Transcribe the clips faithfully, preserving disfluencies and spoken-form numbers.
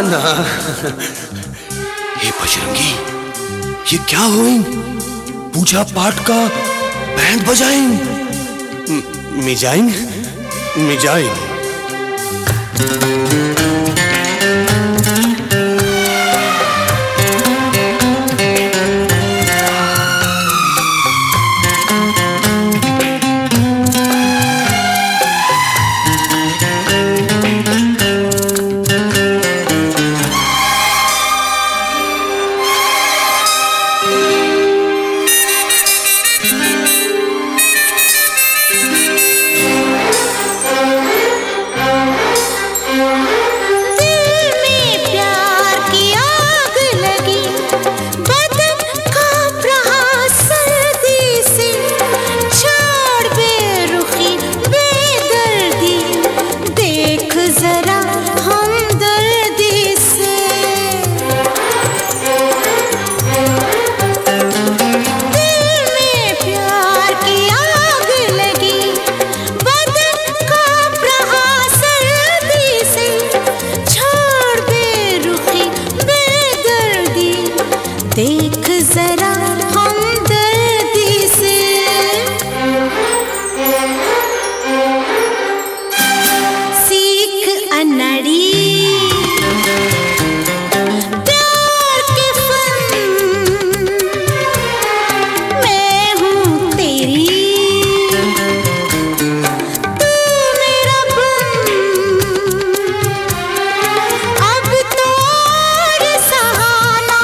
ना। हे बजरंगी, ये क्या हुई? पूजा पाठ का बैंड बजाएं, मिजाएं मिजाएं। देख जरा हमदर्दी से, सीख अनड़ी प्यार के फन, मैं हूँ तेरी तू मेरा बन। अब तो और सहाना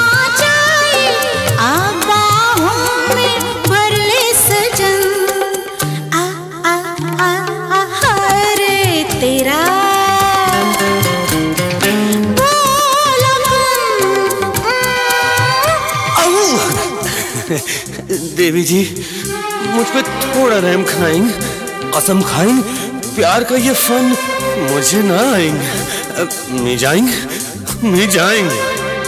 तेरा देवी जी, मुझ पे थोड़ा रहम खाएंगे, कसम खाएंगे, प्यार का ये फन मुझे ना आएंगे। मिजाएंगे मिजाएंगे।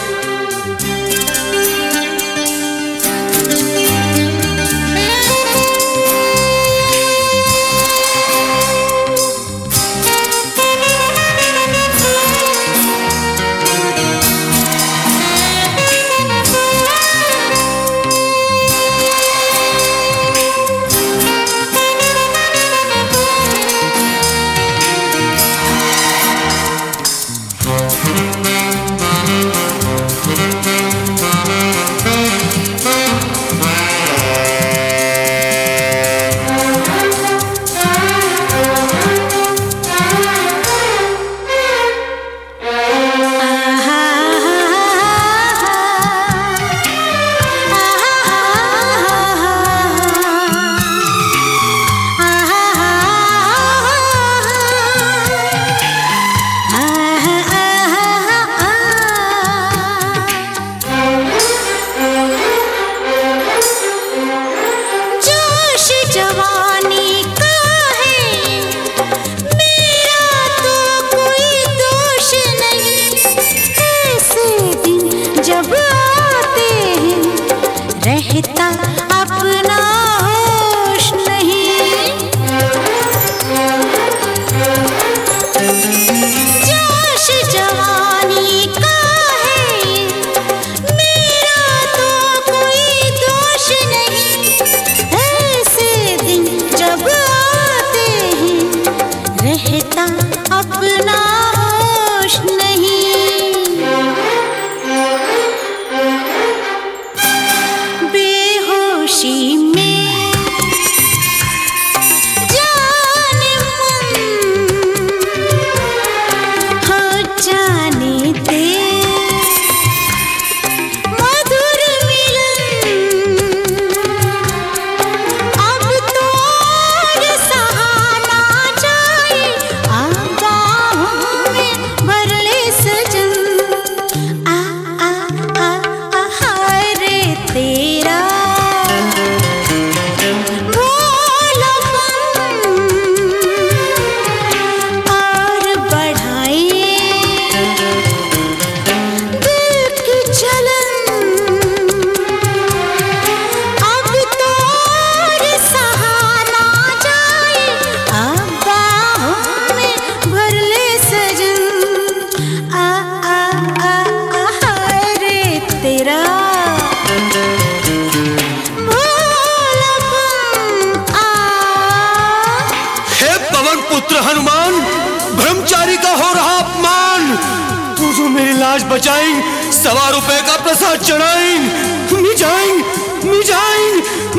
जवानी का है मेरा तो कोई दोष नहीं, ऐसे दिन जब आते हैं रहता अपना होश नहीं। जोश जवानी का है मेरा तो कोई दोष नहीं, जब आते हैं रहता अपना होश नहीं। बेहोशी पुत्र हनुमान, ब्रह्मचारी का हो रहा अपमान। तू जो मेरी लाश बचाई, सवा रुपए का प्रसाद चढ़ाई। मी जाएंगे, मी जाएंगे,